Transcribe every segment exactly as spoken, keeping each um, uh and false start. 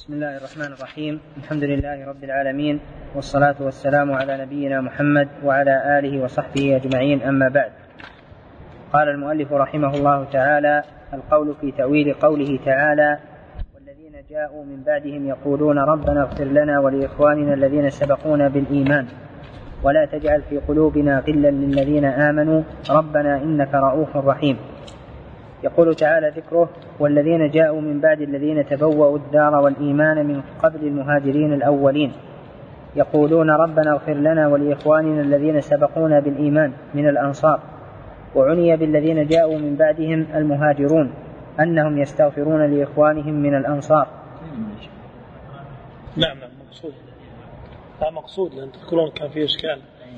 بسم الله الرحمن الرحيم. الحمد لله رب العالمين، والصلاة والسلام على نبينا محمد وعلى آله وصحبه أجمعين، أما بعد. قال المؤلف رحمه الله تعالى: القول في تأويل قوله تعالى: والذين جاءوا من بعدهم يقولون ربنا اغفر لنا ولإخواننا الذين سبقونا بالإيمان ولا تجعل في قلوبنا غلا للذين آمنوا ربنا إنك رؤوف رحيم. يقول تعالى ذكره: والذين جاءوا من بعد الذين تبوأوا الدار والإيمان من قبل المهاجرين الأولين يقولون ربنا اغفر لنا ولإخواننا الذين سبقونا بالإيمان من الأنصار. وعني بالذين جاءوا من بعدهم المهاجرون أنهم يستغفرون لإخوانهم من الأنصار. نعم نعم مقصود، لا مقصود لأن تذكرون كان فيه إشكال.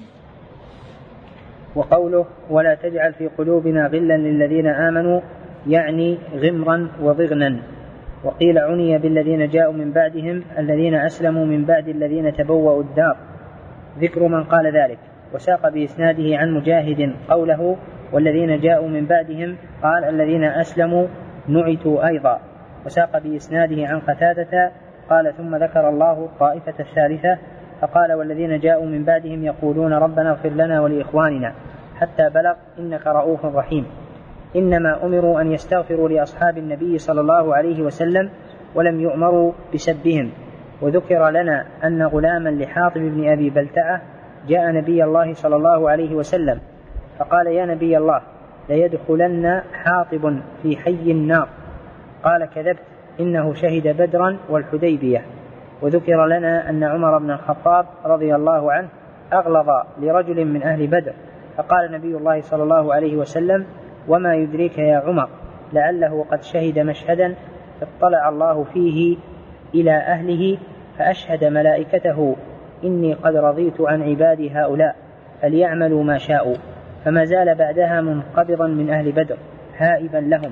وقوله ولا تجعل في قلوبنا غلا للذين آمنوا يعني غمرا وضغنا. وقيل عني بالذين جاءوا من بعدهم الذين أسلموا من بعد الذين تبوأوا الدار، ذكر من قال ذلك. وساق بإسناده عن مجاهد قوله والذين جاءوا من بعدهم قال الذين أسلموا نعتوا أيضا. وساق بإسناده عن قتادة قال ثم ذكر الله طائفة الثالثة فقال والذين جاءوا من بعدهم يقولون ربنا اغفر لنا ولإخواننا حتى بلغ إنك رؤوف رحيم. إنما أمروا أن يستغفروا لأصحاب النبي صلى الله عليه وسلم ولم يؤمروا بسبهم. وذكر لنا أن غلاما لحاطب بن أبي بلتعة جاء نبي الله صلى الله عليه وسلم فقال يا نبي الله ليدخلن حاطب في حي النار. قال كذبت إنه شهد بدرا والحديبية. وذكر لنا أن عمر بن الخطاب رضي الله عنه أغلظ لرجل من أهل بدر فقال نبي الله صلى الله عليه وسلم وما يدريك يا عمر لعله قد شهد مشهدا اطلع الله فيه إلى أهله فأشهد ملائكته إني قد رضيت عن عبادي هؤلاء فليعملوا ما شاءوا. فما زال بعدها منقبضا من أهل بدر هائبا لهم.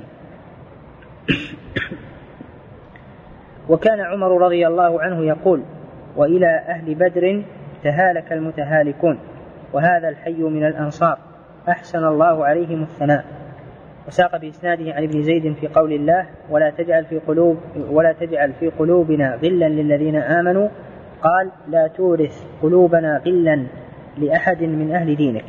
وكان عمر رضي الله عنه يقول وإلى أهل بدر تهالك المتهالكون وهذا الحي من الأنصار أحسن الله عليهم الثناء. وساق بإسناده عن ابن زيد في قول الله ولا تجعل في قلوب ولا تجعل في قلوبنا غلا للذين آمنوا قال لا تورث قلوبنا غلا لأحد من أهل دينك.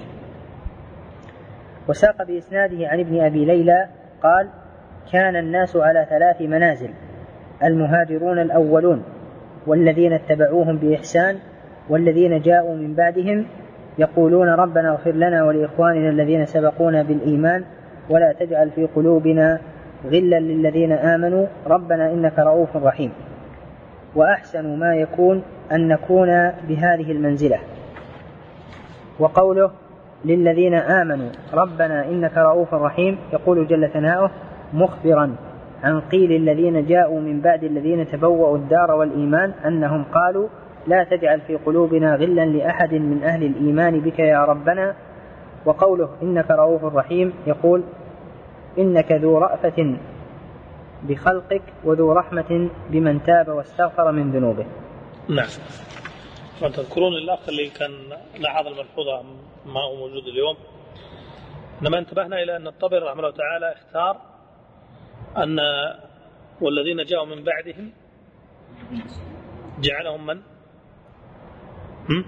وساق بإسناده عن ابن أبي ليلى قال كان الناس على ثلاث منازل: المهاجرون الأولون والذين اتبعوهم بإحسان والذين جاءوا من بعدهم يقولون ربنا اغفر لنا ولإخواننا الذين سبقونا بالإيمان ولا تجعل في قلوبنا غلا للذين آمنوا ربنا إنك رؤوف رحيم. وأحسن ما يكون أن نكون بهذه المنزلة. وقوله للذين آمنوا ربنا إنك رؤوف رحيم يقول جل ثناؤه مخبرا عن قيل الذين جاءوا من بعد الذين تبوأوا الدار والإيمان أنهم قالوا لا تجعل في قلوبنا غلا لأحد من أهل الإيمان بك يا ربنا. وقوله إنك رؤوف رحيم يقول إنك ذو رأفة بخلقك وذو رحمة بمن تاب واستغفر من ذنوبه. نعم. وتذكرون الأخ اللي كان لاحظ الملحوظة ما هو موجود اليوم لما انتبهنا إلى أن الطبري رحمه الله تعالى اختار أن والذين جاءوا من بعدهم جعلهم من هم؟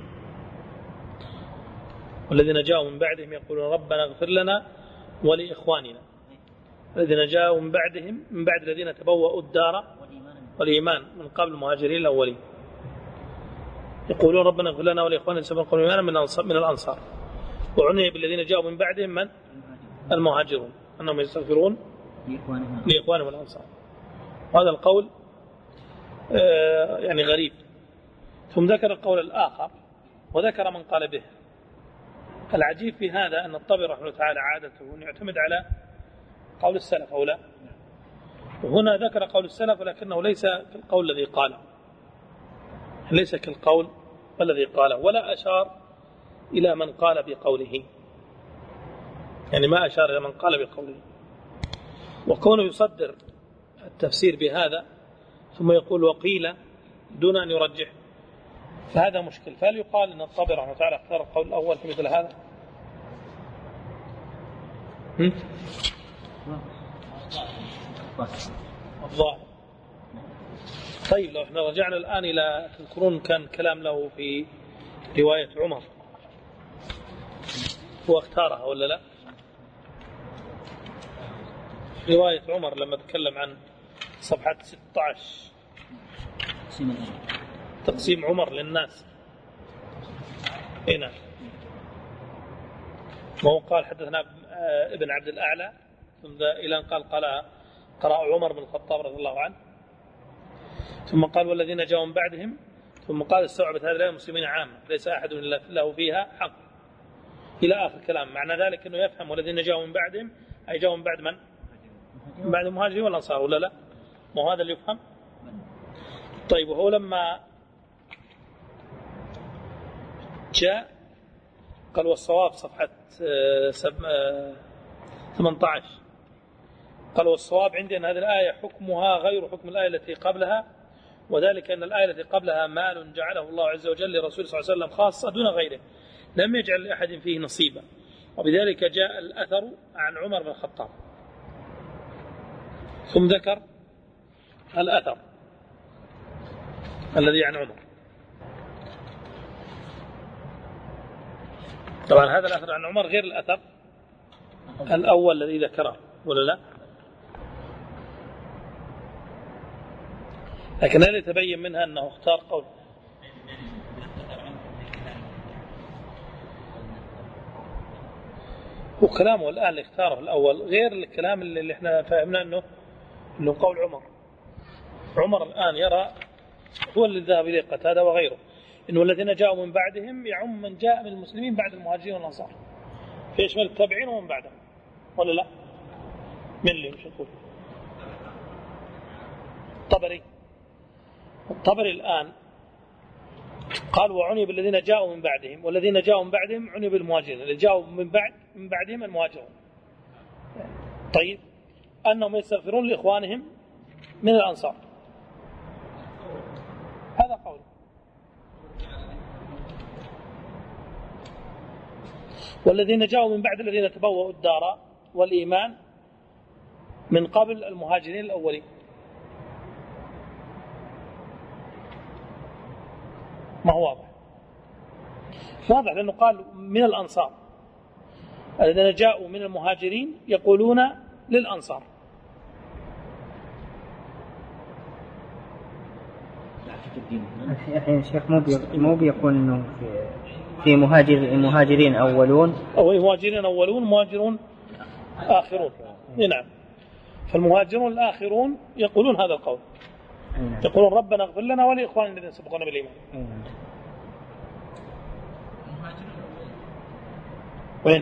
والذين جاءوا من بعدهم يقولون ربنا اغفر لنا ولإخواننا الذين جاءوا من بعدهم من بعد الذين تبوأوا الدار والإيمان من قبل المهاجرين الأولين يقولون ربنا اغفر لنا ولإخواننا سبقوا الإيمان من الأنصار. وعني بالذين جاءوا من بعدهم من المهاجرون أنهم يستغفرون لإخوانهم الأنصار. وهذا القول آه يعني غريب. ثم ذكر القول الآخر وذكر من قال به. العجيب في هذا أن الطبري رحمه الله تعالى عادته أن يعتمد على قول السلف أو لا. وهنا ذكر قول السلف ولكنه ليس كالقول الذي قاله ليس كالقول الذي قاله ولا أشار إلى من قال بقوله يعني ما أشار إلى من قال بقوله. وكونه يصدر التفسير بهذا ثم يقول وقيل دون أن يرجح فهذا مشكل. فهل يقال أن الطبري رحمه الله تعالى اختار القول الأول في مثل هذا؟ الظاهر طيب لو احنا رجعنا الآن إلى تذكرون كان كلام له في رواية عمر هو اختارها ولا لا؟ رواية عمر لما تكلم عن صفحة ستة عشر تقسيم عمر للناس هنا وهو قال حدثنا ابن عبد الأعلى ثم إلى أن قال قال قرأ عمر بن الخطاب رضي الله عنه ثم قال والذين جاءوا من بعدهم ثم قال استوعبت هذه الآية المسلمين عامة ليس أحد له فيها حق إلى آخر الكلام. معنى ذلك أنه يفهم والذين جاءوا من بعدهم أي جاءوا من بعد من؟ من بعد المهاجرين والأنصار ولا لا؟ ما هذا اللي يفهم؟ طيب وهو لما جاء قال والصواب صفحة ثمانية عشر قال والصواب عندي أن هذه الآية حكمها غير حكم الآية التي قبلها وذلك أن الآية التي قبلها مال جعله الله عز وجل لرسول صلى الله عليه وسلم خاصة دون غيره لم يجعل لأحد فيه نصيبا وبذلك جاء الأثر عن عمر بن الخطاب ثم ذكر الأثر الذي عن عمر. طبعا هذا الأثر عن عمر غير الأثر الأول الذي ذكره ولا لا؟ لكن هل يتبين منها أنه اختار قول وكلامه الآن اللي اختاره الأول غير الكلام اللي احنا فهمنا أنه أنه قول عمر. عمر الآن يرى هو اللي ذهب إليه قتادة وغيره إنه الذين جاءوا من بعدهم يعم من جاء من المسلمين بعد المهاجرين والأنصار فيشمل التابعين ومن بعدهم ولا لا؟ من اللي مش نقول الطبري الطبري الآن قال وعني بالذين جاءوا من بعدهم والذين جاءوا من بعدهم عني بالمهاجرين اللي جاءوا من بعد من بعدهم المهاجرون. طيب أنهم يستغفرون لإخوانهم من الأنصار هذا قول. والذين جاءوا من بعد الذين تبوأوا الدار والإيمان من قبل المهاجرين الأولين ما هو واضح واضح لأنه قال من الأنصار الذين جاءوا من المهاجرين يقولون للأنصار الحين الشيخ مو مو بيكون إنه في في مهاجر مهاجرين أولون أو مهاجرين أولون مهاجرون آخرون. نعم فالمهاجرون الآخرون يقولون هذا القول يقولون ربنا اغفر لنا ولإخواننا الذين سبقونا بالإيمان. وين؟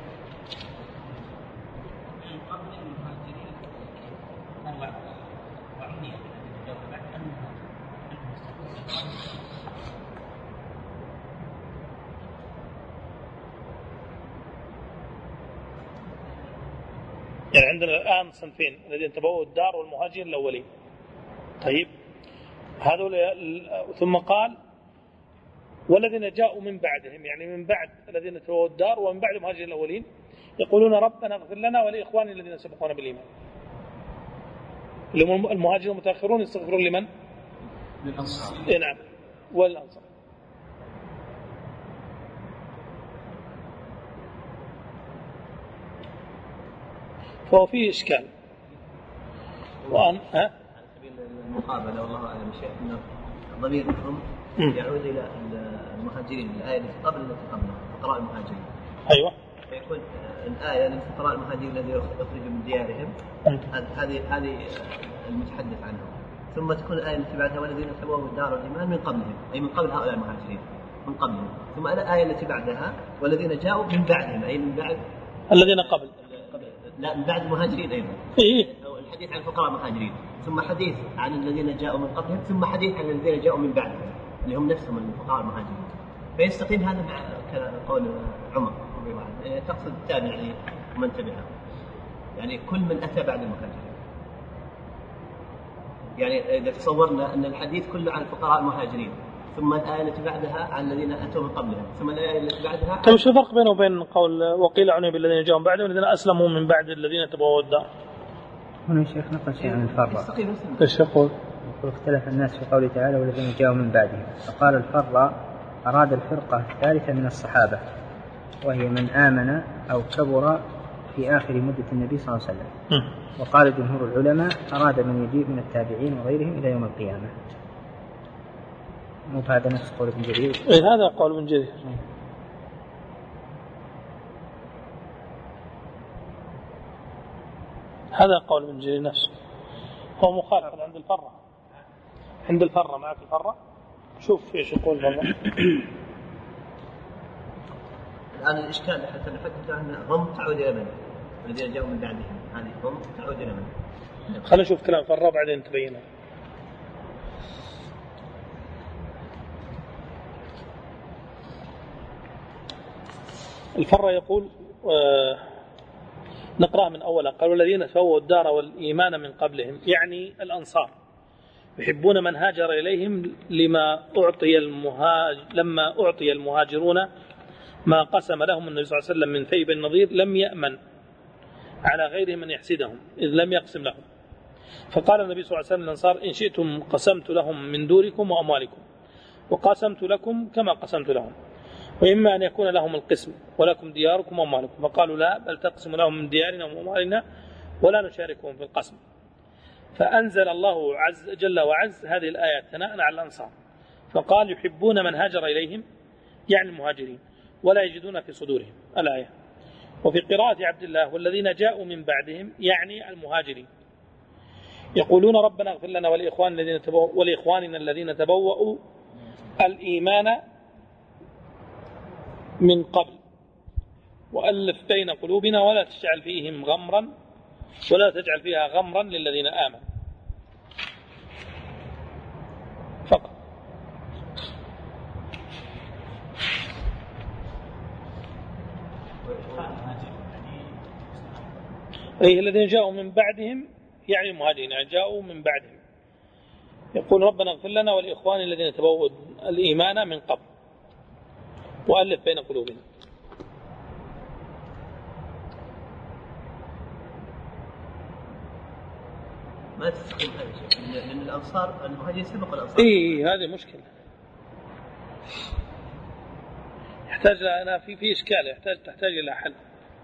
يعني عندنا الآن صنفين الذين تبوأوا الدار والمهاجرين الأولين. طيب هذول ثم قال والذين جاءوا من بعدهم يعني من بعد الذين تبوأوا الدار ومن بعد المهاجرين الأولين يقولون ربنا اغفر لنا ولإخواننا الذين سبقونا بالإيمان. المهاجرين المتأخرون يستغفرون لمن؟ للأنصار. نعم والأنصار. فهو فيه إشكال. وأن ها؟ على سبيل المقابلة والله أعلم شيء أنه ضميرهم يعود إلى المهاجرين الآية التي قبل التي قبلها فقراء المهاجرين. أيوة. فيكون الآية للفقراء المهاجرين الذين يخرجوا من ديارهم هذه هذه المتحدث عنهم ثم تكون الآية التي بعدها والذين تبوأوا الدار والإيمان من قبلهم أي من قبل هؤلاء المهاجرين من قبلهم ثم الآية التي بعدها والذين جاءوا من بعدهم أي من بعد الذين قبل لا من بعد المهاجرين أيضا. إيه؟ الحديث عن الفقراء المهاجرين ثم حديث عن الذين جاءوا من قبلهم ثم حديث عن الذين جاءوا من بعدهم اللي هم نفسهم الفقراء المهاجرين فيستقيم هذا مع قول عمر يعني تقصد التابع يعني من تبعه يعني كل من أتى بعد المهاجرين يعني إذا تصورنا أن الحديث كله عن الفقراء المهاجرين ثم الآية التي بعدها عن الذين أتوا من قبلهم ثم الآية التي بعدها. طيب شو الفرق بينه وبين قول وقيل عني بالذين جاءوا من بعدهم والذين أسلموا من بعد الذين تبوأوا الدار؟ هنا الشيخ نقل شيء عن الفرق. ايش يقول؟ يقول اختلف الناس في قوله تعالى والذين جاءوا من بعدهم، فقال الفراء أراد الفرقة الثالثة من الصحابة وهي من آمن أو كبر في آخر مدة النبي صلى الله عليه وسلم. وقال جمهور العلماء أراد من يجيء من التابعين وغيرهم إلى يوم القيامة. مو هذا نفس قول ابن جرير؟ إيه هذا قول ابن جرير. هذا قول ابن جرير نفسه، هو مخالف عند الفرة. عند الفرة معك الفرة شوف ايش يقول الفرة. الآن الإشكال حتى نحدث عن ضم تعود إلى من الذين جاءوا من بعدهم، هذه ضم تعود إلى من؟ خلينا نشوف كلام فرة بعدين تبينه. الفرة يقول آه نقرأ من أولا، قال والذين تبوأوا الدار والإيمان من قبلهم، يعني الأنصار، يحبون من هاجر إليهم لما أعطي المهاج لما أعطي المهاجرون ما قسم لهم النبي صلى الله عليه وسلم من ثيب النظير لم يأمن على غيرهم من يحسدهم إذ لم يقسم لهم. فقال النبي صلى الله عليه وسلم للأنصار إن شئتم قسمت لهم من دوركم وأموالكم وقسمت لكم كما قسمت لهم، وإما أن يكون لهم القسم ولكم دياركم وأموالكم. فقالوا لا، بل تقسم لهم من ديارنا وأموالنا ولا نشاركهم في القسم. فأنزل الله عز جل وعز هذه الآية ثناء على الأنصار، فقال يحبون من هاجر إليهم يعني المهاجرين ولا يجدون في صدورهم الآية. وفي قراءة عبد الله والذين جاءوا من بعدهم يعني المهاجرين، يقولون ربنا اغفر لنا ولإخوان الذين تبوأوا ولإخواننا الذين تبوأوا الإيمان من قبل وألف بين قلوبنا ولا تجعل فيهم غمرا ولا تجعل فيها غمرا للذين آمنوا فقط. أي الذين جاءوا من بعدهم يعني المهاجرين، يعني جاءوا من بعدهم. يقول ربنا اغفر لنا ولإخوان الذين تبوأوا الإيمان من قبل وألف بين قلوبنا. ما تستخدم هذا الشيء لأن الأنصار المهاجرين سبق الأنصار. إيه هذه مشكلة، يحتاج أنا في في إشكال، يحتاج تحتاج إلى حل،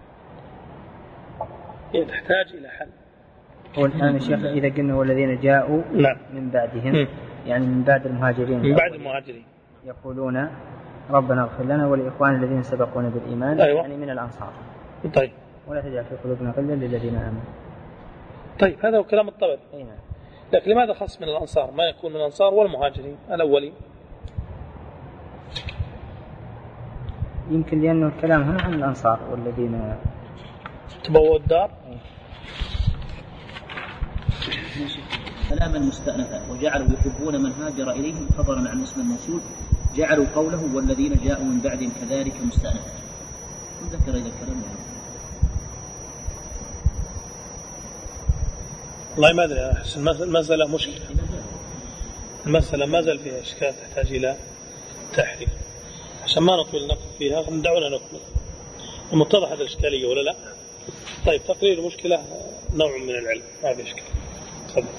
هي تحتاج إلى حل. هو الآن الشيخ إذا قلنا والذين جاءوا نعم. من بعدهم يعني من بعد المهاجرين من بعد المهاجرين يقولون ربنا اغفر لنا ولإخوان الذين سبقونا بالإيمان. أيوة. يعني من الأنصار. طيب ولا تجعل في قلوبنا غلا للذين آمنوا. طيب هذا هو كلام الطبري. نعم. لكن لماذا خص من الأنصار؟ ما يكون من الأنصار والمهاجرين الأولين. يمكن لأنه الكلام هنا عن الأنصار والذين تبوأوا الدار. كلاما مستأنفا وجعلوا يحبون من هاجر إليهم فضلا عن اسم الموصول، جعلوا قوله والذين جاءوا من بعدهم كذلك مستأنفا. نذكر إذا الكلام يعني. والله ما أدري، أحس المسألة مشكلة، المسألة ما زال فيها إشكال تحتاج إلى تحرير. عشان ما نطول النقل فيها دعونا نكمل. متضح هذا الإشكالية ولا لا؟ طيب تقرير المشكلة نوع من العلم، ما في إشكال. تفضل.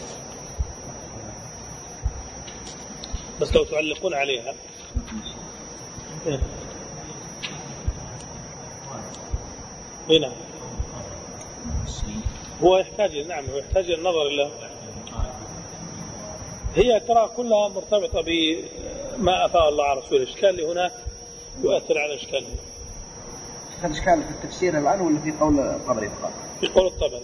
بس لو تعلقون عليها. هنا هو يحتاج، نعم هو يحتاج النظر إلى، هي ترى كلها مرتبطة بما أفاء الله على رسوله. الإشكال اللي هناك يؤثر على الإشكال هنا. هذا إشكال في التفسير الآن ولا في قول الطبري فقط؟ في قول الطبري.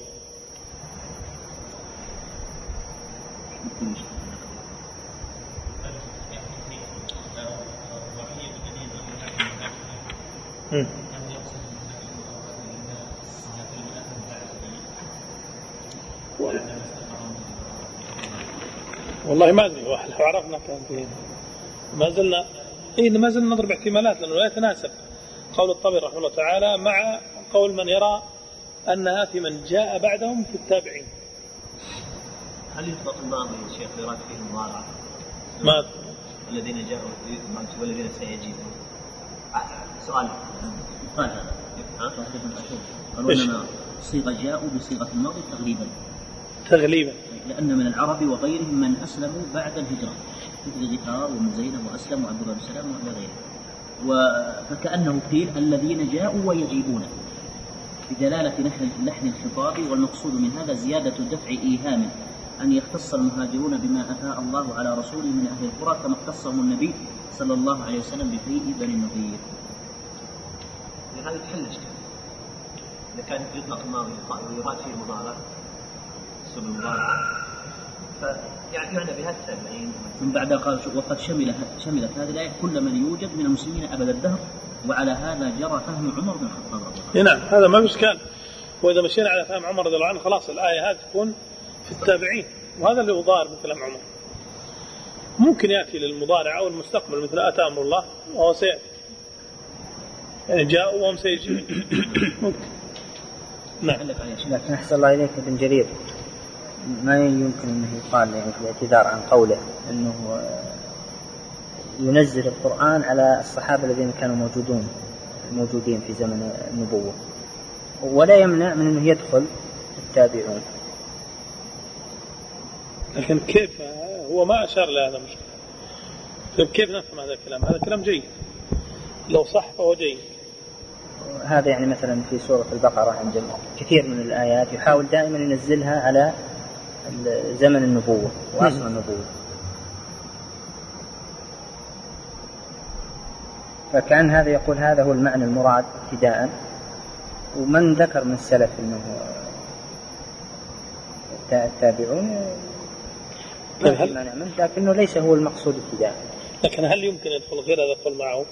والله ما أدري، لو عرفنا كان فيه ما زلنا إيه ما زلنا نضرب احتمالات، لأنه لا يتناسب قول الطبري رحمه الله تعالى مع قول من يرى أنها في من جاء بعدهم في التابعين. هل يطلق الماضي يا شيخ يراد فيه المضارع؟ ما الذين جاءوا والذين سيجيء. سؤال قال هذا قالوا إنما صيغة جاءوا بصيغة الماضي تغليبا. تغليبا، لأن من العرب وغيرهم من أسلموا بعد الهجرة مثل غفار ومن زينب وأسلم وعبد الله بن سلام وغيره، فكأنه قيل الذين جاءوا ويجيئون بدلالة لحن الخطاب، والمقصود من هذا زيادة دفع إيهام أن يختص المهاجرون بما أفاء الله على رسوله من أهل القرى كما اختصهم النبي صلى الله عليه وسلم بفيء بني النضير. هذا تحل الإشكال إذا كان يطلق الماضي ويراد فيه المضارع اسم المضارع فيعني معنى بهذا التابعين. من بعد قال وقد شمل شملت هذه الآية كل من يوجد من المسلمين أبد الدهر، وعلى هذا جرى فهم عمر بن الخطاب رضي الله عنه. نعم هذا ما إشكال، وإذا مشينا على فهم عمر رضي الله عنه خلاص الآية هذه تكون في التابعين، وهذا اللي ضار من كلام عمر. ممكن يأتي للمضارع أو المستقبل مثل أتى أمر الله وهو سيأتي، يعني جاءوا وهم سيجي ممكن. نعم. لكن أحسن الله إليك ابن جرير ما يمكن أنه يقال يعني في الاعتذار عن قوله أنه ينزل القرآن على الصحابة الذين كانوا موجودون موجودين في زمن النبوة، ولا يمنع من أنه يدخل التابعون. لكن كيف هو ما أشار لهذا مشكلة، كيف نفهم هذا الكلام؟ هذا كلام جيد لو صح فهو جيد. هذا يعني مثلا في سورة البقرة عند كثير من الآيات يحاول دائما ينزلها على زمن النبوة وعصر النبوة، فكان هذا يقول هذا هو المعنى المراد ابتداء. ومن ذكر من السلف أنه التابعون ما في مانع منه، لكنه ليس هو المقصود ابتداء. لكن هل يمكن يدخل غير هذا يدخل معه؟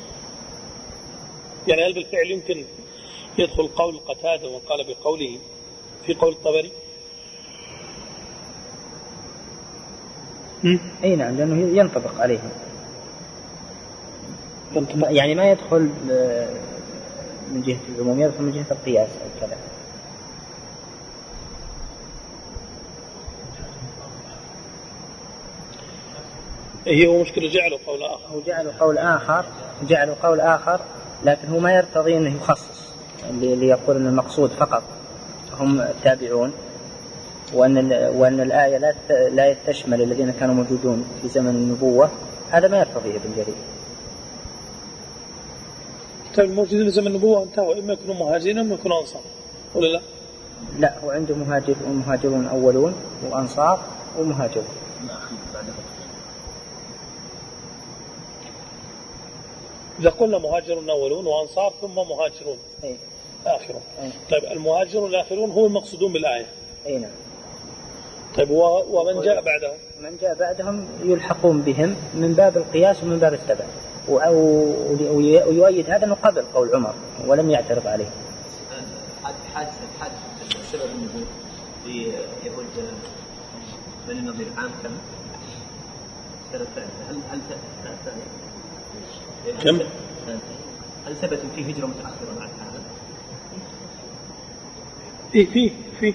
يعني هل بالفعل يمكن يدخل قول قتادة وقال بقوله في قول الطبري؟ اي نعم، لأنه ينطبق عليه، يعني ما يدخل من جهة العموم، يدخل من جهة القياس أو كذا. هي هو مشكلة جعلوا قول آخر، هو جعلوا قول آخر جعلوا قول آخر لكن هو ما يرتضي أنه يخصص، اللي يقول أن المقصود فقط هم التابعون، وأن وأن الآية لا لا تشمل الذين كانوا موجودون في زمن النبوة. هذا ما يرتضيه ابن جرير. طيب الموجودين في زمن النبوة انتهوا، إما يكونوا مهاجرين إما يكونوا أنصار ولا لا؟ لا، هو عنده مهاجر ومهاجرون أولون وأنصار ومهاجرون. إذا قلنا مهاجرون أولون وأنصار ثم مهاجرون أي. آخرون. أي. طيب المهاجرون الآخرون هم المقصودون بالآية. أي نعم. طيب ومن جاء بعدهم؟ من جاء بعدهم يلحقون بهم من باب القياس ومن باب التبع، ويؤيد هذا من قبل قول عمر ولم يعترض عليه. حادثة حادثة سبب النزول في يهود بني النضير عام كم؟ سنة ثالثة. هل هل كم؟ هل ثبت في هجرة متأخرة بعد هذا؟ إيه فيه فيه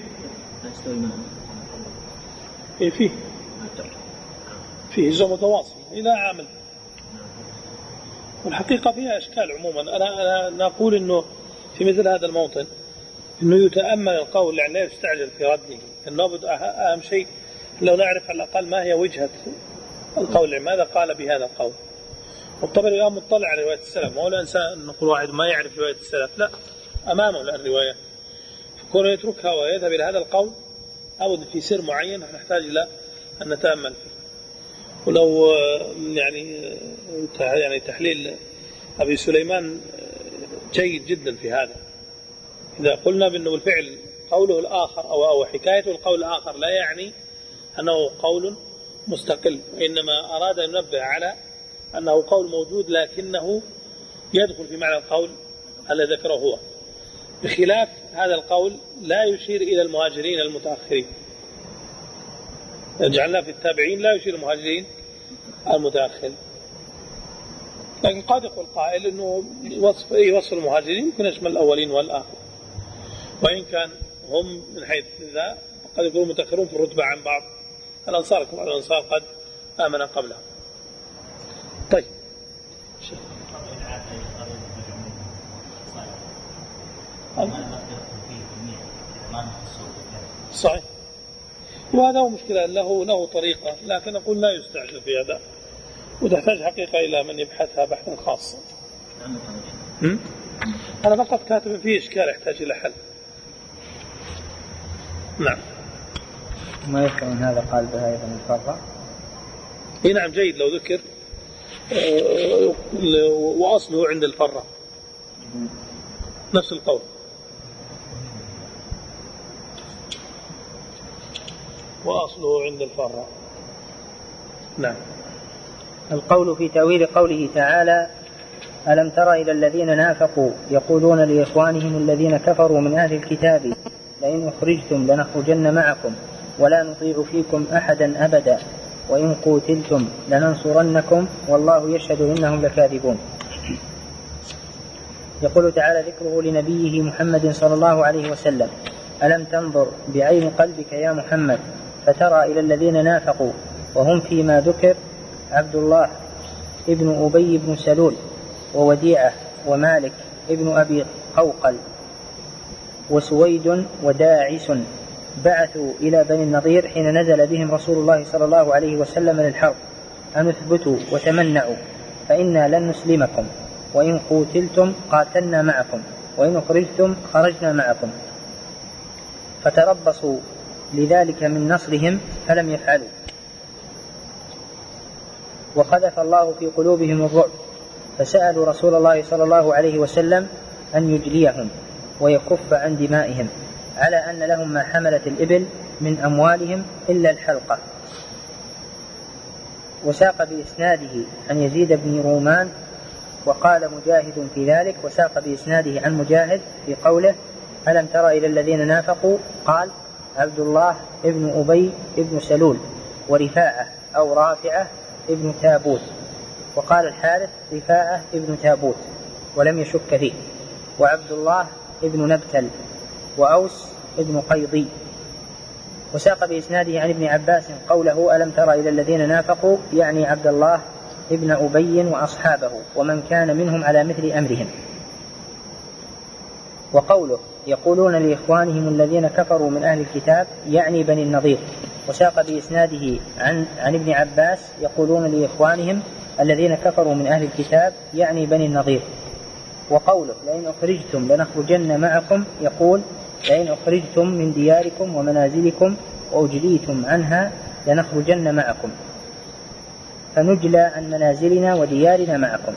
إيه فيه فيه هجرة متواصلة إلى عامل. والحقيقة فيها أشكال عموما. أنا أنا نقول إنه في مثل هذا الموطن إنه يتأمل القول، يعني لا يستعجل في رده. النابض أهم شيء لو نعرف على الأقل ما هي وجهة القول، ماذا قال بهذا القول. والطبري الآن مطلع على رواية السلف، ولا إنسان نقول واحد ما يعرف رواية السلف، لا، أمامه الرواية، فكون يتركها ويذهب إلى هذا القول أبد في سر معين نحتاج إلى أن نتأمل فيه. ولو يعني يعني تحليل أبي سليمان جيد جدا في هذا. إذا قلنا بأنه بالفعل قوله الآخر أو أو حكايته القول الآخر لا يعني أنه قول مستقل، وإنما أراد أن ينبه على أنه قول موجود لكنه يدخل في معنى القول الذي ذكره هو، بخلاف هذا القول لا يشير إلى المهاجرين المتأخرين. جعلنا في التابعين لا يشير المهاجرين المتأخرين، لكن قد يقول قائل أنه وصف أي وصف المهاجرين يمكن يشمل الأولين والآخر، وإن كان هم من حيث ذا قد يكونوا متأخرون في الرتبة عن بعض الأنصار، كما الأنصار قد آمن قبله. طيب صحيح وهذا هو مشكلة، له له طريقة، لكن نقول لا يستعجل في هذا، وتحتاج حقيقة إلى من يبحثها بحثا خاصا. أنا فقط كاتب فيه إشكال يحتاج إلى حل. نعم. ما يفهم هذا قال بها أيضا الفرة. إيه نعم جيد لو ذكر وأصله عند الفرة نفس القول. وأصله عند الفرة. نعم. القول في تأويل قوله تعالى: ألم تر إلى الذين نافقوا يقولون لإخوانهم الذين كفروا من أهل الكتاب لئن أخرجتم لنخرجن معكم ولا نطيع فيكم أحدا أبدا وإن قوتلتم لننصرنكم والله يشهد إنهم لكاذبون. يقول تعالى ذكره لنبيه محمد صلى الله عليه وسلم: ألم تنظر بعين قلبك يا محمد فترى إلى الذين نافقوا وهم فيما ذكر عبد الله ابن أبي بن سلول ووديعة ومالك ابن أبي قوقل وسويد وداعس بعثوا إلى بني النضير حين نزل بهم رسول الله صلى الله عليه وسلم للحرب أن اثبتوا وتمنعوا فإنا لن نسلمكم وإن قوتلتم قاتلنا معكم وإن أخرجتم خرجنا معكم، فتربصوا لذلك من نصرهم فلم يفعلوا، وقذف الله في قلوبهم الرعب فسألوا رسول الله صلى الله عليه وسلم أن يجليهم ويكف عن دمائهم على أن لهم ما حملت الإبل من أموالهم إلا الحلقة. وساق بإسناده عن يزيد بن رومان وقال مجاهد في ذلك، وساق بإسناده عن مجاهد في قوله: ألم ترى إلى الذين نافقوا قال عبد الله ابن أبي ابن سلول ورفاعة أو رافعة ابن تابوت، وقال الحارث رفاعة ابن تابوت ولم يشك فيه، وعبد الله ابن نبتل وأوس ابن قيضي. وساق بإسناده عن ابن عباس قوله: ألم ترى إلى الذين نافقوا يعني عبد الله ابن أبي وأصحابه ومن كان منهم على مثل أمرهم. وقوله: يقولون لإخوانهم الذين كفروا من أهل الكتاب يعني بني النضير، وساق بإسناده عن, عن ابن عباس يقولون لإخوانهم الذين كفروا من أهل الكتاب يعني بني النضير. وقوله: لئن أخرجتم لنخرجن معكم يقول: لئن أخرجتم من دياركم ومنازلكم وأجليتم عنها لنخرجن معكم، فنجلى عن منازلنا وديارنا معكم.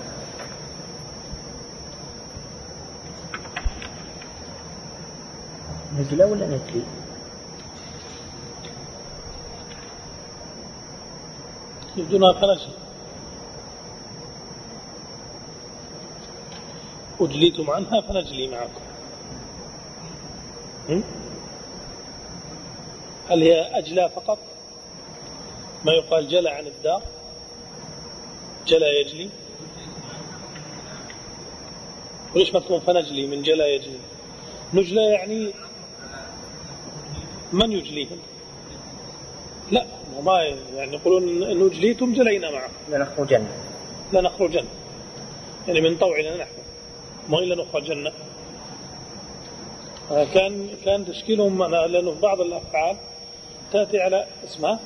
نجلى ولا نجلي؟ يبدون فنجلي. أجليتم عنها فنجلي معكم. هل هي أجلى فقط؟ ما يقال جلى عن الدار، جلى يجلي، وليش ما تكون فنجلي من جلى يجلي؟ نجلى يعني من يجليهم؟ لا ما يعني يقولون إن أجليتم جلينا معكم لنخرجن لنخرجن يعني من طوعنا نحن ما إلا نخرجن. كان كان تشكيلهم لأنه في بعض الأفعال تأتي على اسمها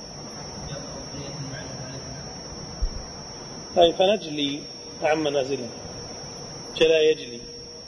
أي فنجلي عن منازلهم، جلا يجلي.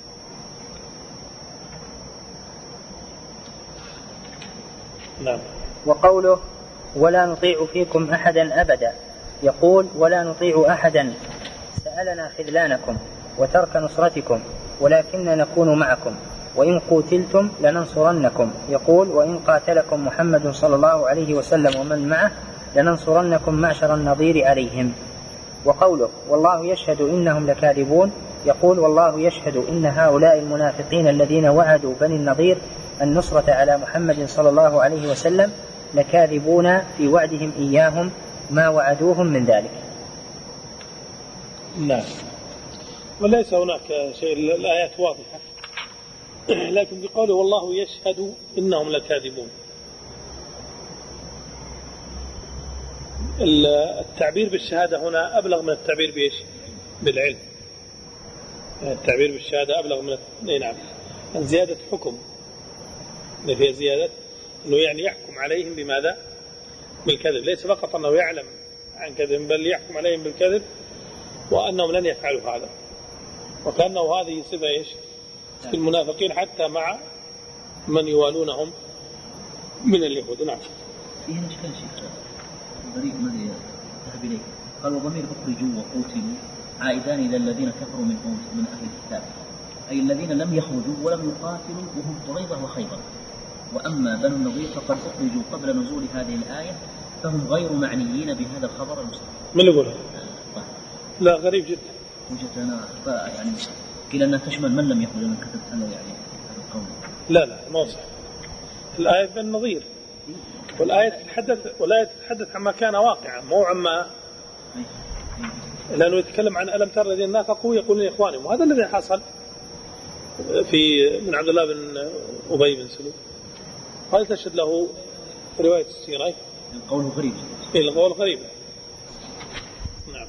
نعم. وقوله: ولا نطيع فيكم أحدا أبدا، يقول: ولا نطيع أحدا سألنا خذلانكم وترك نصرتكم ولكننا نكون معكم وإن قوتلتم لننصرنكم، يقول: وإن قاتلكم محمد صلى الله عليه وسلم ومن معه لننصرنكم معشر النظير عليهم. وقوله: والله يشهد إنهم لكاذبون، يقول: والله يشهد إن هؤلاء المنافقين الذين وعدوا بني النضير النصرة على محمد صلى الله عليه وسلم لكاذبون في وعدهم إياهم ما وعدوهم من ذلك. نعم. وليس هناك شيء، الآيات واضحة، لكن بقوله والله يشهد إنهم لكاذبون، التعبير بالشهادة هنا أبلغ من التعبير بإيش؟ بالعلم. التعبير بالشهادة أبلغ من نعم زيادة حكم، فيها زيادة أنه يعني يحكم عليهم بماذا؟ بالكذب، ليس فقط أنه يعلم عن كذب بل يحكم عليهم بالكذب وأنهم لن يفعلوا هذا، وكأنه هذه صفة إيش في المنافقين حتى مع من يوالونهم من اليهود. نعم. فيه إشكال شيخ غريب ماذا ذهب إليه، قال وضمير أخرجوا وقوتلوا عائدان إلى الذين كفروا منهم من أهل الكتاب، أي الذين لم يخرجوا ولم يقاتلوا وهم قريظة وخيبر. وأما بنو النضير فقد أخرجوا قبل نزول هذه الآية فهم غير معنيين بهذا الخبر المستقبل. من يقولها؟ لا غريب جدا. وجدت أنا يعني قيل أنها تشمل من لم يخرج، أنا كتبت أنا يعني هذا القول. لا لا ما صح. الآية بن النضير، والآية تتحدث والآية تتحدث عما كان واقعا مو عما، لأنه يتكلم عن ألم ترى الذين نافقوا يقولون لإخوانهم، وهذا الذي حصل في من عبد الله بن أبي بن سلول. هل تشهد له رواية السيرة؟ القول غريب. إيه القول غريب. نعم.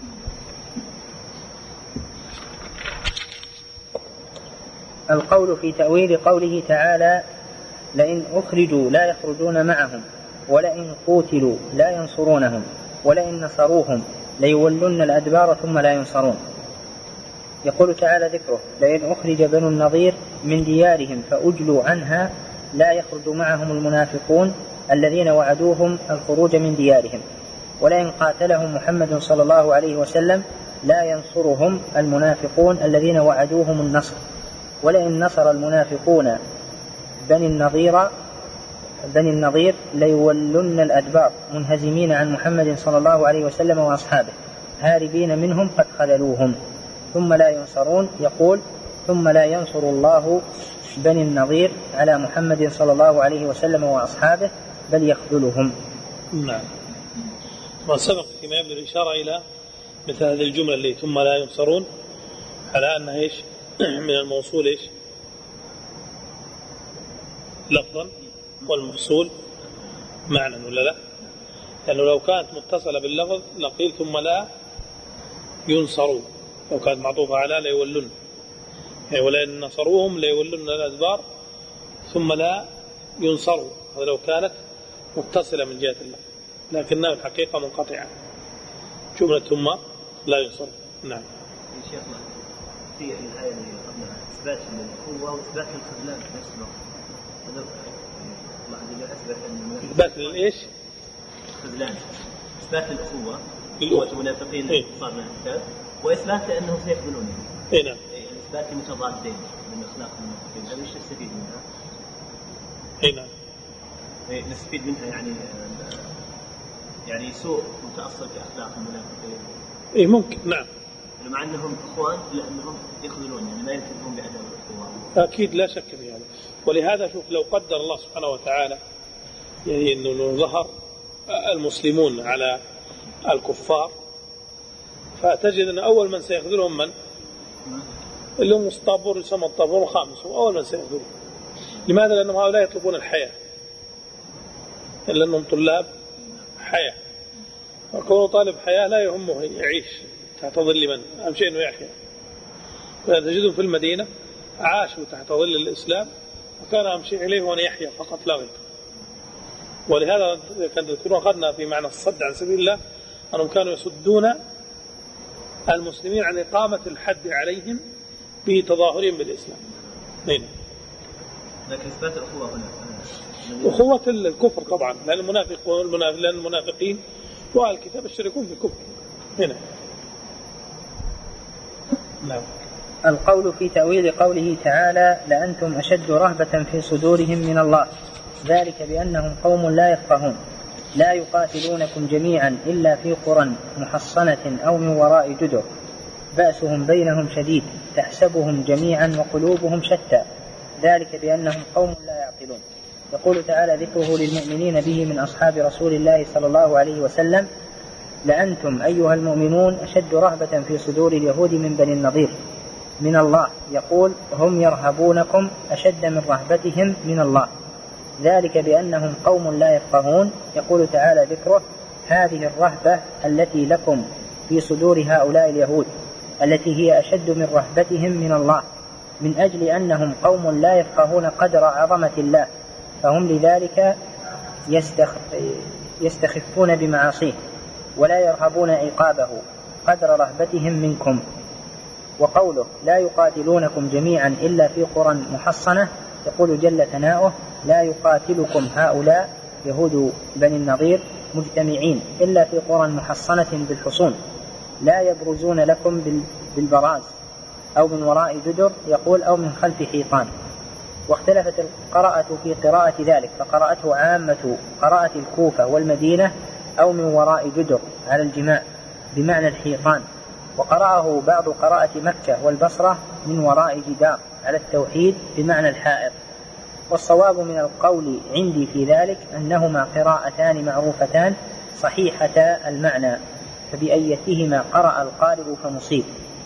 القول في تأويل قوله تعالى لئن أخرجوا لا يخرجون معهم ولئن قوتلوا لا ينصرونهم ولئن نصروهم ليولن الأدبار ثم لا ينصرون. يقول تعالى ذكره لئن أخرج بنو النضير من ديارهم فأجلوا عنها لا يخرج معهم المنافقون الذين وعدوهم الخروج من ديارهم، ولئن قاتلهم محمد صلى الله عليه وسلم لا ينصرهم المنافقون الذين وعدوهم النصر، ولئن نصر المنافقون بني النضير بني النضير ليولن الأدبار منهزمين عن محمد صلى الله عليه وسلم وأصحابه هاربين منهم قد خذلوهم ثم لا ينصرون. يقول ثم لا ينصر الله بني النضير على محمد صلى الله عليه وسلم وأصحابه بل يخذلهم. نعم. وسبق فيما يبدو الإشارة إلى مثل هذه الجملة اللي ثم لا ينصرون على أنها إيش من الموصول إيش لفظا والمفصول معنى ولا لا؟ لأنه لو كانت متصلة باللفظ لقيل ثم لا ينصرون، لو كانت معطوفة على ليولن يعني ولئن نصروهم ليولن الأدبار ثم لا ينصروا، هذا لو كانت متصلة من جهة الله، لكنها الحقيقة منقطعة جملة ثم لا ينصر. نعم. يا شيخنا في الآية اللي قبلها إثبات القوة وإثبات الخذلان في نفس الوقت، هذا الله أثبت أن إثبات الإيش؟ الخذلان، إثبات الأخوة قوة المنافقين الكفار من الكتاب، وإثبات أنهم سيخذلون. إيه نعم. إثبات متضادين من أخلاق المنافقين، هذا إيش نستفيد منها؟ إيه نعم. نستفيد منها يعني يعني سوء متأصل في أخلاق المنافقين. إيه ممكن. نعم. مع أنهم إخوان لأنهم يخذلون يعني ما ينتبهون بعدم الإخوان. أكيد لا شك في هذا. ولهذا شوف لو قدر الله سبحانه وتعالى يعني إنه ظهر المسلمون على الكفار فتجد أن أول من سيخذلهم من؟ اللي هم الطابور يسمى الطابور الخامس، هم أول من سيخذلهم. لماذا؟ لأنهم هؤلاء يطلبون الحياة، لأنهم طلاب حياة، وكونه طالب حياة لا يهمه يعيش تحت ظل من، أهم شيء أنه يحيا. فتجدهم في المدينة عاشوا تحت ظل الإسلام وكان أهم شيء إليه أن يحيا فقط لا غير. ولهذا كان تذكرون أخذنا في معنى الصد عن سبيل الله أنهم كانوا يصدون المسلمين عن إقامة الحد عليهم بتظاهرهم بالإسلام. نين. لكن إثبات الأخوة هنا أخوة الكفر طبعا، لأن المنافقون لأن المنافقين وأهل الكتاب يشتركون في الكفر هنا. نعم. القول في تأويل قوله تعالى لأنتم أشد رهبة في صدورهم من الله، ذلك بأنهم قوم لا يفقهون لا يقاتلونكم جميعا إلا في قرى محصنة أو من وراء جدر بأسهم بينهم شديد تحسبهم جميعا وقلوبهم شتى، ذلك بأنهم قوم لا يعقلون. يقول تعالى ذكره للمؤمنين به من أصحاب رسول الله صلى الله عليه وسلم لأنتم أيها المؤمنون أشد رهبة في صدور اليهود من بني النضير من الله، يقول هم يرهبونكم أشد من رهبتهم من الله، ذلك بأنهم قوم لا يفقهون. يقول تعالى ذكره هذه الرهبة التي لكم في صدور هؤلاء اليهود التي هي أشد من رهبتهم من الله من أجل أنهم قوم لا يفقهون قدر عظمة الله فهم لذلك يستخ... يستخفون بمعاصيه ولا يرهبون عقابه قدر رهبتهم منكم. وقوله لا يقاتلونكم جميعا إلا في قرى محصنة، يقول جل ثناؤه لا يقاتلكم هؤلاء يهود بني النضير مجتمعين إلا في قرى محصنة بالحصون لا يبرزون لكم بالبراز أو من وراء جدر، يقول أو من خلف حيطان. واختلفت القراءة في قراءة ذلك، فقرأته عامة قراءة الكوفة والمدينة أو من وراء جدر على الجماع بمعنى الحيطان، وقرأه بعض قراءة مكة والبصرة من وراء جدار على التوحيد بمعنى الحائط. والصواب من القول عندي في ذلك أنهما قراءتان معروفتان صحيحتا المعنى، فبأيتهما قرأ القارئ فمصيب.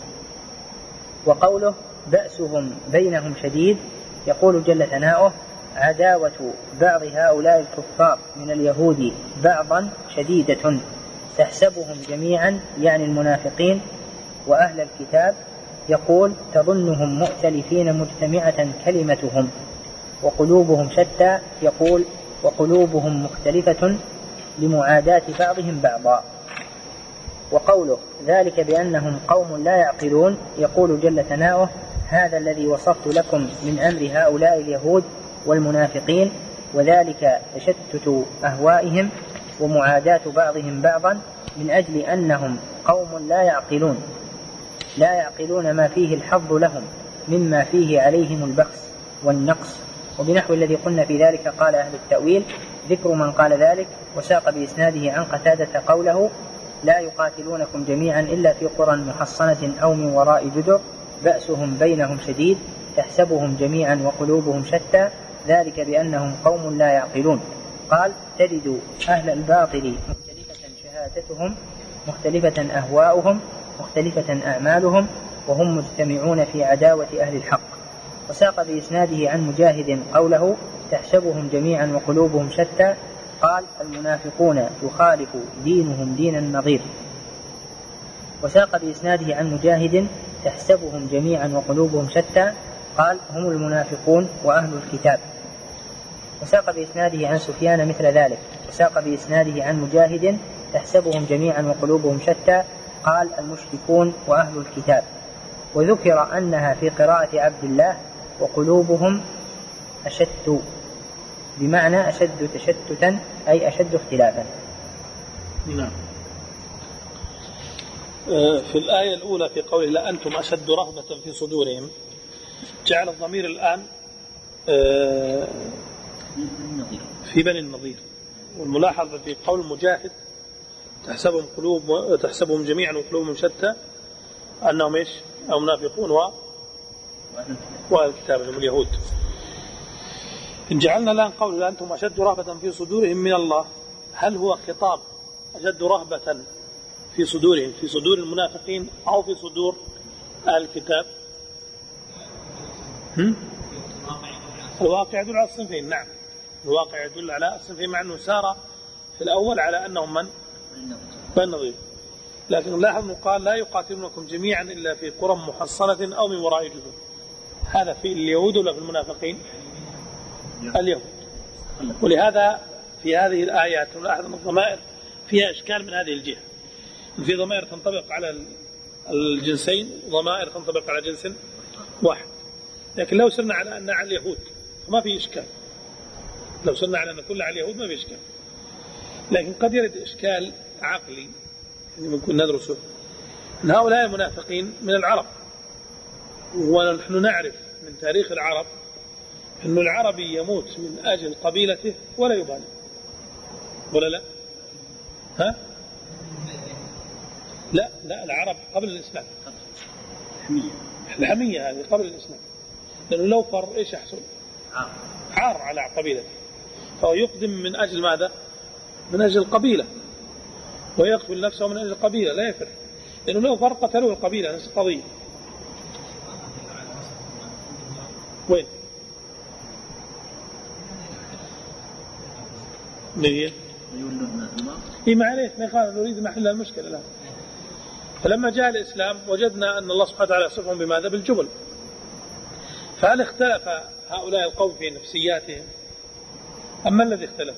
وقوله بأسهم بينهم شديد، يقول جل ثناؤه عداوة بعض هؤلاء الكفار من اليهود بعضا شديدة تحسبهم جميعا يعني المنافقين وأهل الكتاب، يقول تظنهم مؤتلفين مجتمعة كلمتهم وقلوبهم شتى، يقول وقلوبهم مختلفة لمعاداة بعضهم بعضا. وقوله ذلك بأنهم قوم لا يعقلون، يقول جل ثناؤه هذا الذي وصفت لكم من أمر هؤلاء اليهود والمنافقين، وذلك تشتت أهوائهم ومعاداة بعضهم بعضا من أجل أنهم قوم لا يعقلون لا يعقلون ما فيه الحظ لهم مما فيه عليهم البخس والنقص. وبنحو الذي قلنا في ذلك قال أهل التأويل ذكر من قال ذلك، وساق بإسناده عن قتادة قوله لا يقاتلونكم جميعا إلا في قرى محصنة أو من وراء جدر بأسهم بينهم شديد تحسبهم جميعا وقلوبهم شتى ذلك بأنهم قوم لا يعقلون. قال تجد أهل الباطل مختلفة شهادتهم مختلفة أهواؤهم مختلفة أعمالهم وهم مجتمعون في عداوة أهل الحق. وساق بإسناده عن مجاهد قوله تحسبهم جميعا وقلوبهم شتى، قال المنافقون يخالف دينهم دين النظير. وساق بإسناده عن مجاهد تحسبهم جميعا وقلوبهم شتى، قال هم المنافقون وأهل الكتاب. وساق بإسناده عن سفيان مثل ذلك. وساق بإسناده عن مجاهد تحسبهم جميعا وقلوبهم شتى، قال المشركون وأهل الكتاب. وذكر أنها في قراءة عبد الله وقلوبهم أشد بمعنى أشد تشتتا أي أشد اختلافا. نعم. في الآية الأولى في قوله لا أنتم أشد رهبة في صدورهم، جعل الضمير الآن في بني النضير. والملاحظة في قول مجاهد تحسبهم قلوب تحسبهم جميعا وقلوبهم شتى أنهم إيش أو منافقون و وأهل الكتاب هم اليهود. إن جعلنا الآن قول لا أنتم أشد رهبة في صدورهم من الله، هل هو خطاب أشد رهبة في صدورهم في صدور المنافقين أو في صدور أهل الكتاب؟ هم؟ الواقع يدل على الصنفين. نعم الواقع يدل على الصنفين، مع أنه سار في الأول على أنهم من بني النضير، لكن لاحظ أنه قال لا يقاتلونكم جميعا إلا في قرى محصنة أو من وراء جدر. هذا في اليهود ولا في المنافقين؟ اليهود. ولهذا في هذه الآيات نلاحظ أن الضمائر فيها إشكال من هذه الجهة، في ضمائر تنطبق على الجنسين وضمائر تنطبق على جنس واحد. لكن لو سرنا على أن على اليهود ما في إشكال، لو سرنا على أن كل على اليهود ما في إشكال. لكن قد يرد إشكال عقلي ممكن ندرسه، أن هؤلاء المنافقين من العرب، ونحن نعرف من تاريخ العرب أن العربي يموت من أجل قبيلته ولا يبالي، ولا لا؟ ها؟ لا لا العرب قبل الإسلام الحمية هذه قبل الإسلام، لأنه لو فر إيش يحصل؟ عار على قبيلته، فهو يقدم من أجل ماذا؟ من أجل القبيلة، ويقتل نفسه من أجل القبيلة، لا يفر، لأنه لو فر قتلوه القبيلة. نفس القضية. وين؟ ليه؟ إيه ما عليه ما يخالف، نريد محل المشكلة الآن. فلما جاء الإسلام وجدنا أن الله سبحانه وتعالى يصفهم بماذا؟ بالجبل. فهل اختلف هؤلاء القوم في نفسياتهم أما الذي اختلف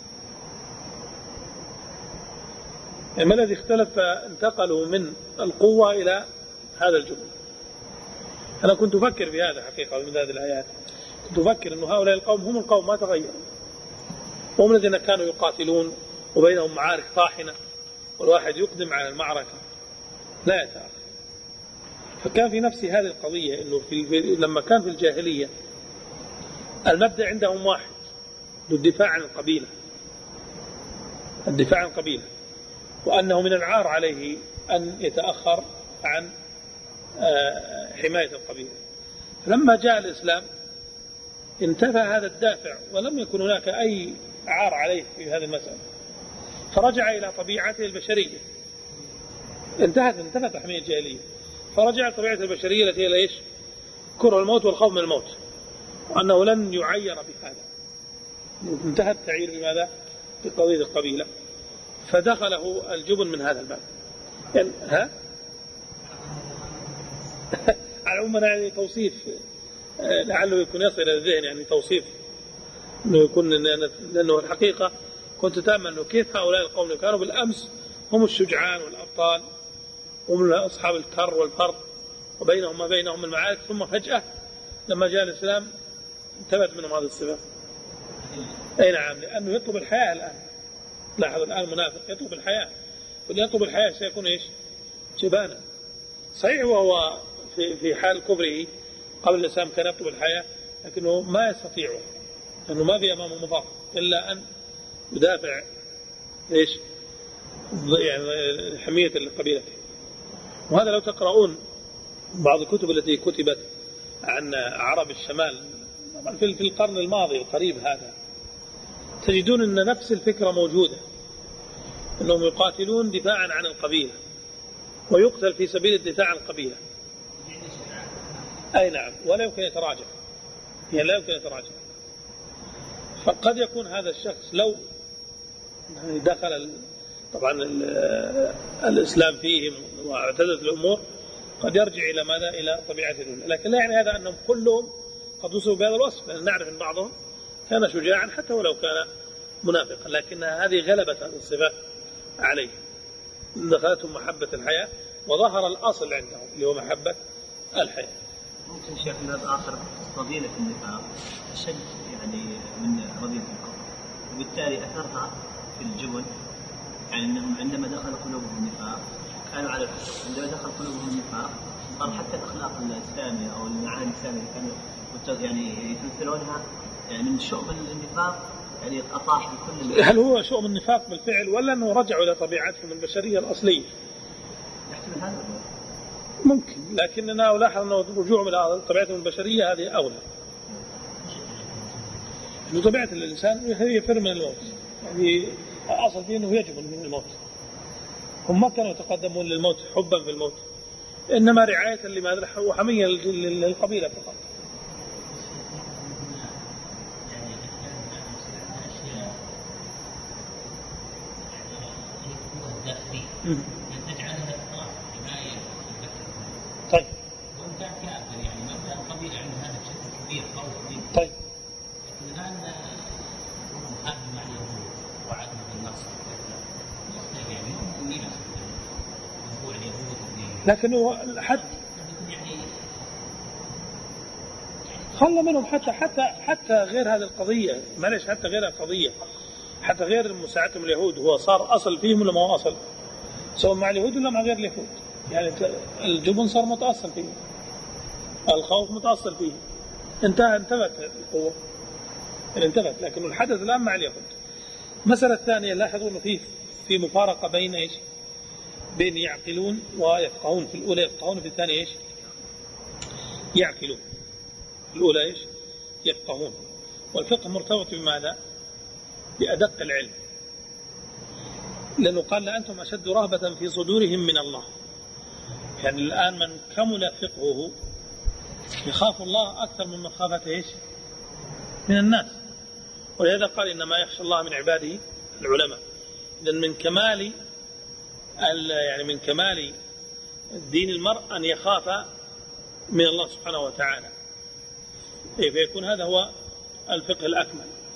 أما الذي اختلف فانتقلوا من القوة إلى هذا الجبن. أنا كنت أفكر في هذا حقيقة من هذه الآيات، كنت أفكر أن هؤلاء القوم هم القوم ما تغيروا، وهم الذين كانوا يقاتلون وبينهم معارك طاحنة والواحد يقدم على المعركة لا يتأخر. فكان في نفسي هذه القضية أنه في لما كان في الجاهلية المبدأ عندهم واحد، الدفاع عن القبيلة، الدفاع عن القبيلة، وأنه من العار عليه أن يتأخر عن حماية القبيلة. لما جاء الإسلام انتفى هذا الدافع ولم يكن هناك أي عار عليه في هذه المسألة، فرجع إلى طبيعته البشرية. انتهت انتهت تحمية الجاهلية، فرجع طبيعة البشرية التي هي ايش؟ كره الموت والخوف من الموت، وأنه لن يعير بهذا. انتهى التعيير بماذا؟ بقضية القبيلة، فدخله الجبن من هذا الباب. يعني ها؟ على عموما يعني توصيف لعله يكون يصل إلى الذهن، يعني توصيف انه يكون، لأنه الحقيقة كنت تأمل أنه كيف هؤلاء القوم كانوا بالأمس هم الشجعان والأبطال وهم أصحاب الكر والفرد وبينهم ما بينهم المعارك، ثم فجأة لما جاء الإسلام انتبهت منهم هذه الصفة. أي نعم، لأنه يطلب الحياة الآن. لاحظوا الآن المنافق يطلب الحياة، واللي يطلب الحياة سيكون إيش؟ جبانا. صحيح وهو في في حال كفره قبل الإسلام كان يطلب الحياة، لكنه ما يستطيعه، لأنه ما في أمامه مفر إلا أن يدافع إيش؟ يعني حمية القبيلة. وهذا لو تقرؤون بعض الكتب التي كتبت عن عرب الشمال في القرن الماضي القريب هذا، تجدون أن نفس الفكرة موجودة، أنهم يقاتلون دفاعا عن القبيلة ويقتل في سبيل الدفاع عن القبيلة. أي نعم، ولا يمكن يتراجع، يعني لا يمكن يتراجع. فقد يكون هذا الشخص لو دخل طبعا الإسلام فيهم واعتدت الأمور قد يرجع إلى ماذا؟ إلى طبيعته الأولى. لكن لا يعني هذا أنهم كلهم قد وصلوا بهذا الوصف، لأن نعرف أن بعضهم كان شجاعا حتى ولو كان منافقا، لكن هذه غلبت هذه الصفة عليه، دخلتهم محبة الحياة وظهر الأصل عندهم اللي هو محبة الحياة. ممكن شيخ من الآخر فضيلة النفاق أشد يعني من فضيلة الكفر، وبالتالي أثرها في الجبن، يعني أنهم عندما دخل قلوبهم النفاق كانوا على الكفر، عندما دخل قلوبهم النفاق صار حتى الأخلاق الإسلامية أو المعاني الإسلامية كانوا يعني يتمثلونها يعني من شؤم النفاق، يعني أطاح بكل. هل هو شؤم النفاق بالفعل ولا أنه رجعوا إلى طبيعتهم البشرية الأصلية؟ يحتمل هذا ممكن، لكننا نلاحظ أنه رجوعهم إلى طبيعتهم البشرية هذه أولى. طبيعة الإنسان هي يفر من الموت، يعني أصل فيه أنه يجب من الموت. هم ما كانوا يتقدمون للموت حبا في الموت، إنما رعاية لماذا وحمية للقبيلة فقط. طيب. يعني مبدأ القبيلة عند هذا بشكل كبير قوي. طيب. لكن الآن محاربة مع اليهود وعدم بالنصر يعني يمكن إلى موضوع اليهود. لكنه حتى خلى منهم حتى حتى حتى غير هذه القضية، معلش حتى غير القضية، حتى غير مساعدتهم اليهود، هو صار أصل فيهم ولا ما هو أصل؟ سواء مع اليهود ولا مع غير اليهود، يعني الجبن صار متأصل فيه، الخوف متأصل فيه، انتهى انتبهت القوة انتبهت. لكن الحدث الآن مع اليهود. المسألة الثانية لاحظوا أنه فيه في مفارقة بين إيش؟ بين يعقلون ويفقهون. في الأولى يفقهون، في الثانية إيش؟ يعقلون. في الأولى إيش؟ يفقهون. والفقه مرتبط بماذا؟ بأدق العلم، لأنه قال لأنتم أشد رهبة في صدورهم من الله. يعني الآن من كمل فقهه يخاف الله أكثر من مخافته إيش؟ من الناس. ولهذا قال إنما يخشى الله من عباده العلماء. لأن من كمال يعني من كمال دين المرء أن يخاف من الله سبحانه وتعالى، فيكون هذا هو الفقه الأكمل.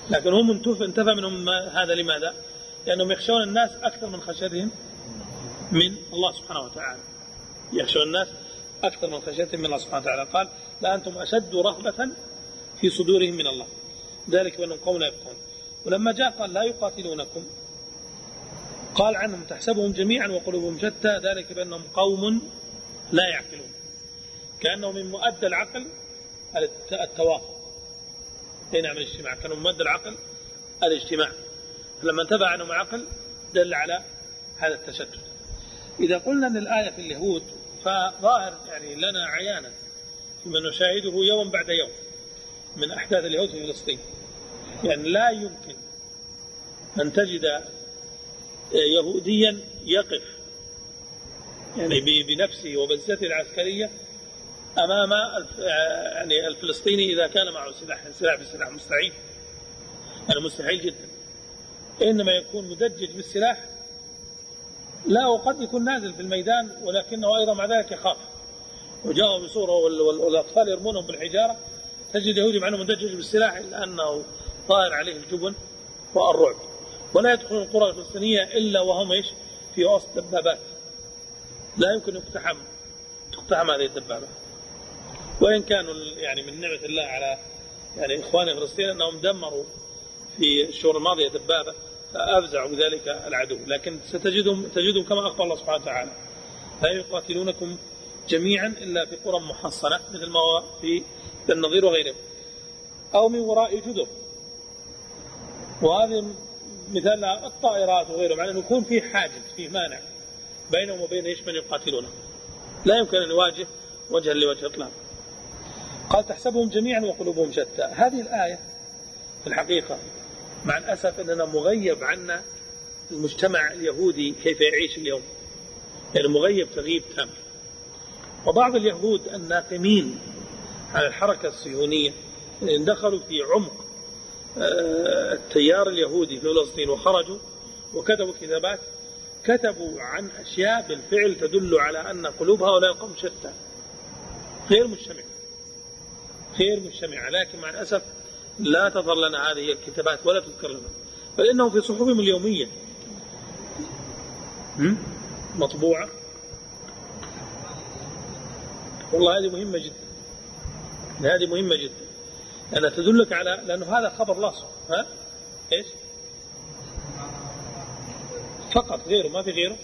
لكن هم انتفى منهم هذا لماذا؟ لأنهم يخشون الناس أكثر من خشيتهم من الله سبحانه وتعالى، يخشون الناس أكثر من خشيتهم من الله سبحانه وتعالى. قال لا أنتم أشد رهبة في صدورهم من الله، ذلك بأنهم قوم لا يفقهون. ولما جاء قال لا يقاتلونكم قال عنهم تحسبهم جميعا وقلوبهم شتى، ذلك بأنهم قوم لا يعقلون، كأنه من مؤدى العقل التوافق، هنا من الاجتماع، كانوا مؤدى العقل الاجتماع، لما انتبه عنهم العقل دل على هذا التشتت. إذا قلنا أن الآية في اليهود فظاهر يعني لنا عيانا فيما نشاهده يوم بعد يوم من أحداث اليهود في فلسطين، يعني لا يمكن أن تجد يهوديا يقف يعني بنفسه وبالذته العسكرية أمام يعني الفلسطيني إذا كان معه سلاح سلاح بالسلاح مستحيل، يعني مستحيل جدا، إنما يكون مدجج بالسلاح، لا وقد يكون نازل في الميدان ولكنه أيضا مع ذلك يخاف، وجاءوا بصورة والأطفال يرمونهم بالحجارة، تجد يهودي مع أنه مدجج بالسلاح إلا أنه ظاهر عليه الجبن والرعب، ولا يدخل القرى الفلسطينية إلا وهم إيش في وسط دبابات، لا يمكن يقتحم تقتحم هذه الدبابات. وإن كانوا يعني من نعمة الله على يعني إخواني فلسطين أنهم دمروا في الشهور الماضية دبابة فأفزعوا بذلك العدو، لكن ستجدهم تجدهم كما أخبر الله سبحانه وتعالى لا يقاتلونكم جميعا إلا في قرى محصنة مثل ما هو في النظير وغيره، أو من وراء جدر، وهذه مثال الطائرات وغيره، معنى أنه يكون في حاجز في مانع بينهم وبين إيش من يقاتلونه، لا يمكن أن يواجه وجها لوجه إطلاق. قال تحسبهم جميعا وقلوبهم شتى، هذه الآية في الحقيقة مع الأسف أننا مغيب عنا المجتمع اليهودي كيف يعيش اليوم، يعني مغيب تغييب تام. وبعض اليهود الناقمين على الحركة الصهيونية اللي دخلوا في عمق التيار اليهودي في فلسطين وخرجوا وكتبوا كتابات، كتبوا عن أشياء بالفعل تدل على أن قلوب هؤلاء القوم شتى غير مجتمعة غير مجتمعة، لكن مع الأسف لا تظهر لنا هذه الكتابات ولا تذكر لنا، بل إنهم في صحفهم اليومية مطبوعة. والله هذه مهمة جدا، هذه مهمة جدا، لأنها تدلك على لأنه هذا خبر الله ها إيش فقط، غيره ما في غيره.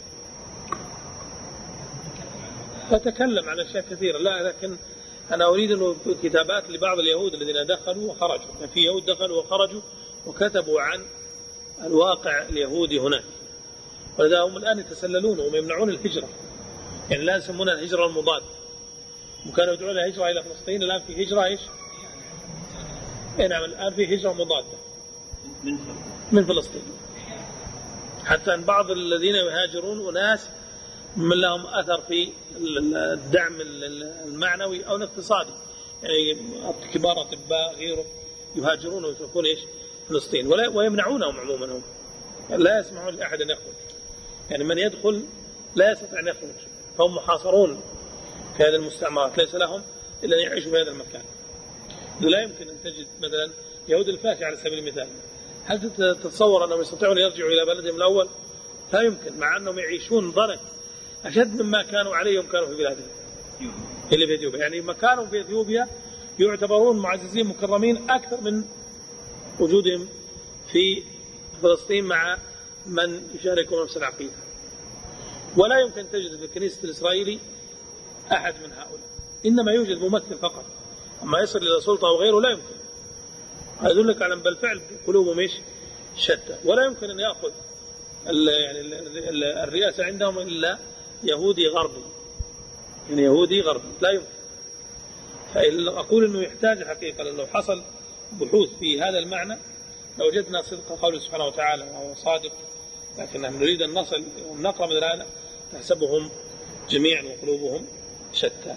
أتكلم عن أشياء كثيرة، لا لكن أنا أريد أنه كتابات لبعض اليهود الذين دخلوا وخرجوا، يعني في يهود دخلوا وخرجوا وكتبوا عن الواقع اليهودي هناك، ولذا هم الآن يتسللون ويمنعون الهجرة، يعني لا يسمونها الهجرة المضاد، وكانوا يدعون الهجرة إلى فلسطين، الآن في هجرة إيش؟ إيه نعم، الآن في هجرة مضادة من فلسطين، حتى أن بعض الذين يهاجرون وناس من لهم أثر في الدعم المعنوي أو الاقتصادي، يعني كبار أطباء غيره يهاجرون ويتركون إيش فلسطين ويمنعونهم عموما، هم يعني لا يسمعون لأحد أن يخرج، يعني من يدخل لا يستطيع أن يخرج، فهم محاصرون في هذه المستعمرات، ليس لهم إلا أن يعيشوا في هذا المكان. لا يمكن أن تجد مثلا يهود الفاشا على سبيل المثال، هل تتصور أنهم يستطيعون يرجعوا إلى بلدهم الأول؟ لا يمكن، مع أنهم يعيشون ضنك أشد مما كانوا عليهم كانوا في بلادهم اللي في إثيوبيا، يعني مكانهم في إثيوبيا يعتبرون معززين مكرمين أكثر من وجودهم في فلسطين مع من يشاركون نفس العقيدة. ولا يمكن تجد في الكنيسة الإسرائيلي أحد من هؤلاء، إنما يوجد ممثل فقط، أما يصل إلى سلطة أو غيره لا يمكن. هذا يدلك على بالفعل قلوبهم إيش شتى، ولا يمكن أن يأخذ يعني الرئاسة عندهم إلا يهودي غربي، يعني يهودي غربي لا يمكن. أقول أنه يحتاج حقيقة، لأنه حصل بحوث في هذا المعنى لوجدنا صدق قوله سبحانه وتعالى وهو صادق، لكن نحن نريد أن نصل ونقرأ من هذا نحسبهم جميعا وقلوبهم شتى.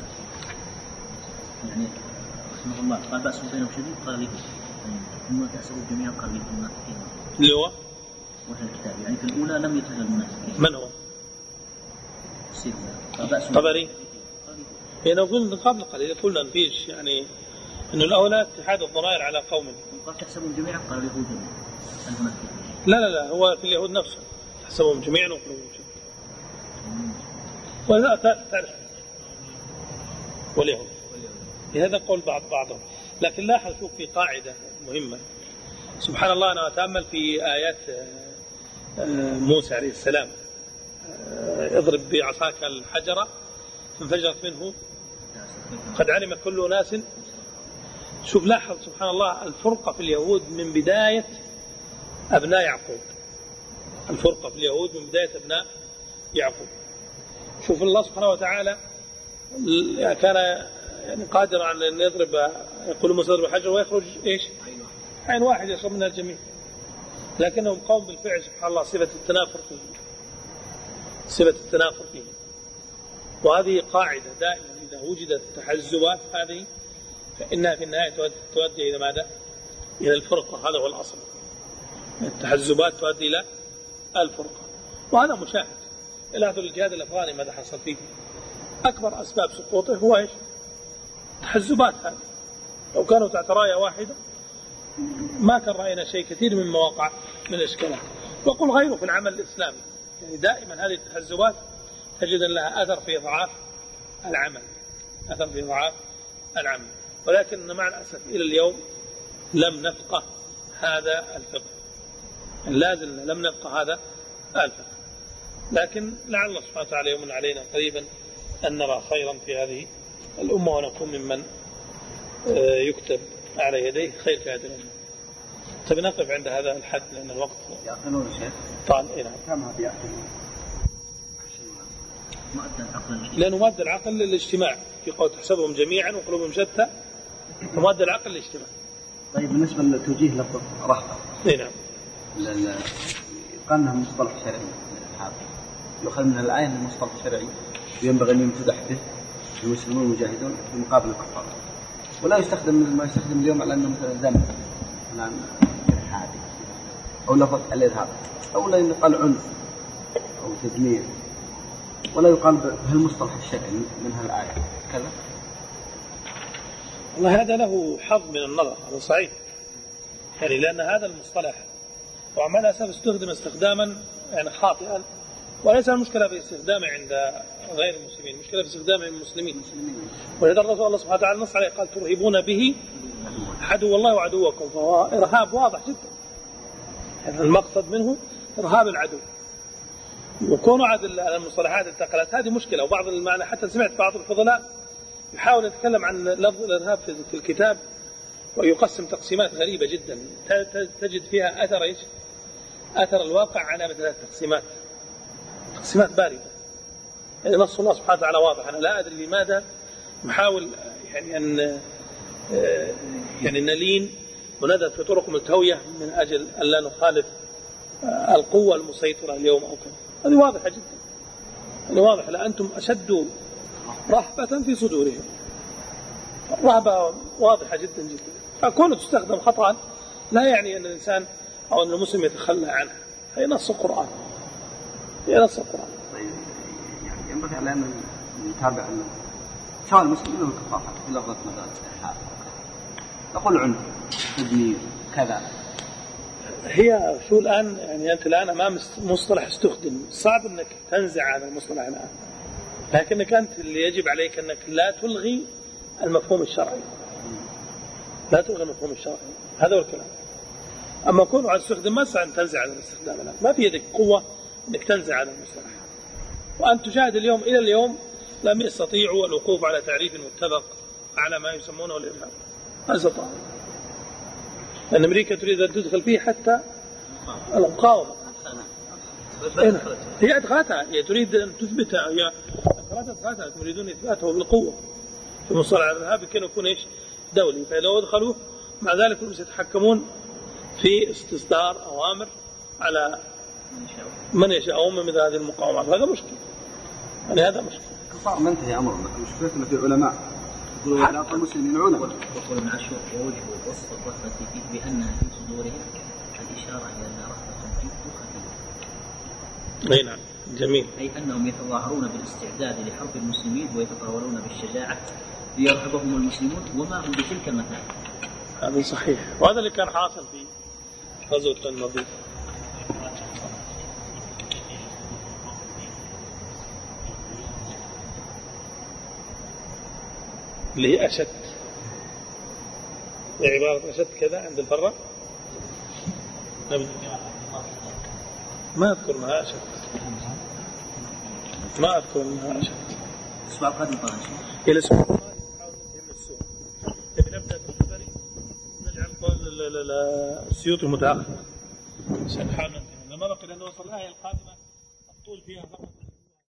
يعني رحمه الله قال بأس بينهم شديد، قال لي ثم تحسبوا جميعا قال لي المنافقين اللي هو وحي الكتاب، يعني في الأولى لم يتهل المنافقين. من هو؟ طبري. هنا قلنا قبل قليل قلنا فيش يعني أنه الأولى اتحاد الضمائر على قوم. قال تحسبهم جميعا، قال اليهود جميعا. لا لا لا، هو في اليهود نفسه تحسبهم جميعا وقلوبهم جميعا. ولا تعرف واليهود بهذا قول بعض بعضهم. لكن لاحظ شوف في قاعدة مهمة سبحان الله. أنا أتأمل في آيات موسى عليه السلام، اضرب بعصاك الحجرة فانفجرت منه قد علم كل ناس. شوف لاحظ سبحان الله الفرقة في اليهود من بداية أبناء يعقوب. الفرقة في اليهود من بداية أبناء يعقوب. شوف الله سبحانه وتعالى كان يعني قادر على أن يضرب، يقول موسى اضرب الحجر ويخرج إيش؟ عين واحد يشرب منها الجميع. لكنهم قوم بالفعل سبحان الله صفة التنافر فيه، صفة التنافر فيه. وهذه قاعدة دائما إذا وجدت تحزبات هذه فإنها في النهاية تؤدي إلى ماذا؟ إلى الفرقة. هذا هو الأصل. التحزبات تؤدي إلى الفرقة، وهذا مشاهد. إلى هذا الجهاد الأفغاني ماذا حصل فيه؟ أكبر أسباب سقوطه هو إيش؟ تحزبات هذه. لو كانوا تحت راية واحدة ما كان رأينا شيء كثير من مواقع من الإشكالات. وقل غيره في العمل الإسلامي، يعني دائما هذه التحزبات تجد لها أثر في إضعاف العمل، أثر في إضعاف العمل. ولكن مع الأسف إلى اليوم لم نفقه هذا الفقه، لازم لم نفقه هذا الفقه. لكن لعل الله سبحانه وتعالى يمن علينا قريبا أن نرى خيرا في هذه الأمة ونكون ممن يكتب على يديه خير في هذه الأمة. طيب نقف عند هذا الحد لأن الوقت يعقلون شيء. طال إيه نعم. كما بيعقلون. لأنه مادة العقل للاجتماع في قول تحسبهم جميعا وقلوبهم شتى، ومادة العقل للاجتماع. طيب بالنسبة للتوجيه لفظ رهبة. إيه نعم. قالنا مصطلح شرعي هذا يؤخذ من الآية المصطلح الشرعي ينبغي أن يمتدح به المسلمون المجاهدون في مقابل الكفار، ولا يستخدم ما يستخدم اليوم على أنه مثلا ذنب مثلا إلحادي أو لفظ الإرهاب أو لا يقال عنف أو تدمير، ولا يقال بهالمصطلح الشرعي من هالآية كذا. والله هذا له حظ من النظر، هذا صحيح يعني، لأن هذا المصطلح وعمل أساس استخدم استخداما يعني خاطئا، وليس المشكلة باستخدامه عند غير المسلمين، المشكلة في استخدامه عند المسلمين. ولذا الرسول الله سبحانه وتعالى نص عليه قال ترهبون به عدو الله وعدوكم، فهو إرهاب واضح جدا. يعني المقصد منه إرهاب العدو. وكون عاد المصطلحات انتقلت هذه مشكلة. وبعض المعنى حتى سمعت بعض الفضلاء يحاول يتكلم عن لفظ الإرهاب في الكتاب ويقسم تقسيمات غريبة جدا تجد فيها أثر إيش؟ أثر الواقع على مثل التقسيمات، تقسيمات باردة. يعني نص الله سبحانه وتعالى واضح. أنا لا أدري لماذا نحاول يعني أن يعني نلين وندى في طرق متهوية من أجل أن لا نخالف القوة المسيطرة اليوم أو كذا. هذه واضحة جدا، هذه واضحة. لأنتم أشد رهبة في صدورهم، رهبة واضحة جدا جدا. فكونه تستخدم خطأ لا يعني أن الإنسان أو أن المسلم يتخلى عنها. هي نص القرآن، هي نص القرآن. يعني ينبغي علينا نتابع سواء المسلمين والكفار في لفظة مثلا الإرهاب، نقول عنف، تدمير، كذا. هي شو الآن يعني أنت الآن أمام مصطلح استخدم، صعب أنك تنزع هذا المصطلح الآن، لكنك أنت اللي يجب عليك أنك لا تلغي المفهوم الشرعي، لا تلغي المفهوم الشرعي. هذا هو الكلام. أما كونه على استخدام ما سعى أن تنزع هذا الاستخدام الآن، ما في يدك قوة أنك تنزع هذا المصطلح. وأن تشاهد اليوم إلى اليوم لم يستطيعوا الوقوف على تعريف متفق على ما يسمونه الإرهاب. ما استطاعوا، لأن أمريكا تريد أن تدخل فيه حتى المقاومة. هي أدخلتها، هي تريد أن تثبتها، هي أدخلتها تريدون إثباته بالقوة في مصطلح الإرهاب كان يكون إيش؟ دولي. فلو أدخلوا مع ذلك هم سيتحكمون في استصدار أوامر على من يشاء من مثل هذه المقاومات. هذا مشكلة، يعني هذا مشكلة. كفار منتهي أمرنا، مشكلتنا في علماء يقولون علاقة المسلمين علماء. يقول ابن عاشور ووجه وصف الرهبة فيه بأنها في صدورهم الإشارة إلى أن رهبة جد خفيفة. أي نعم، جميل. أي أنهم يتظاهرون بالاستعداد لحرب المسلمين ويتطاولون بالشجاعة ليرهبهم المسلمون وما هم بتلك المثال. هذا صحيح، وهذا اللي كان حاصل في غزوة النضير. اللي هي أشد، عبارة أشد كذا عند الفرة ما أذكر أنها أشد، ما أذكر أنها أشد. الأسبوع القادم طبعا إلى الأسبوع القادم نحاول ننتهي من السوق. نبي نبدأ بالخبري نجعل قول السيوط المتأخرة. سنحاول ننتهي. لما بقي أن نوصل الآية القادمة الطول فيها فقط.